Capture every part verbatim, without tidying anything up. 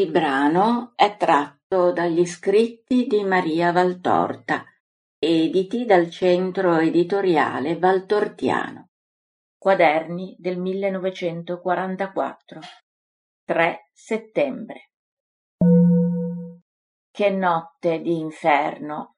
Il brano è tratto dagli scritti di Maria Valtorta, editi dal Centro Editoriale Valtortiano. Quaderni del millenovecentoquarantaquattro. tre settembre. Che notte di inferno!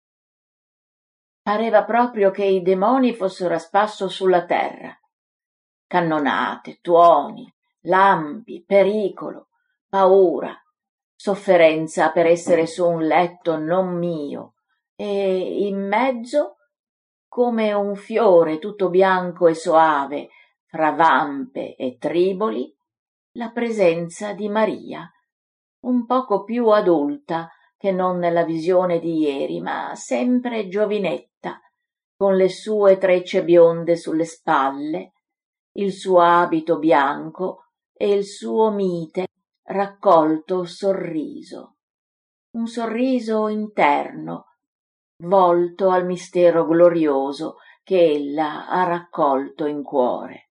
Pareva proprio che i demoni fossero a spasso sulla terra. Cannonate, tuoni, lampi, pericolo, paura, sofferenza per essere su un letto non mio e in mezzo, come un fiore tutto bianco e soave, fra vampe e triboli, la presenza di Maria, un poco più adulta che non nella visione di ieri, ma sempre giovinetta, con le sue trecce bionde sulle spalle, il suo abito bianco e il suo mite raccolto sorriso, un sorriso interno, volto al mistero glorioso che ella ha raccolto in cuore.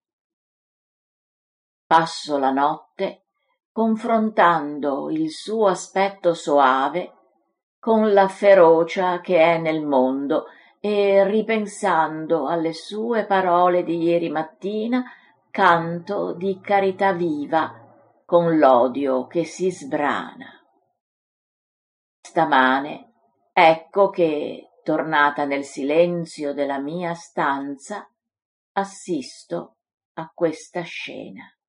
Passo la notte confrontando il suo aspetto soave con la ferocia che è nel mondo e ripensando alle sue parole di ieri mattina canto di carità viva con l'odio che si sbrana. Stamane ecco che, tornata nel silenzio della mia stanza, assisto a questa scena.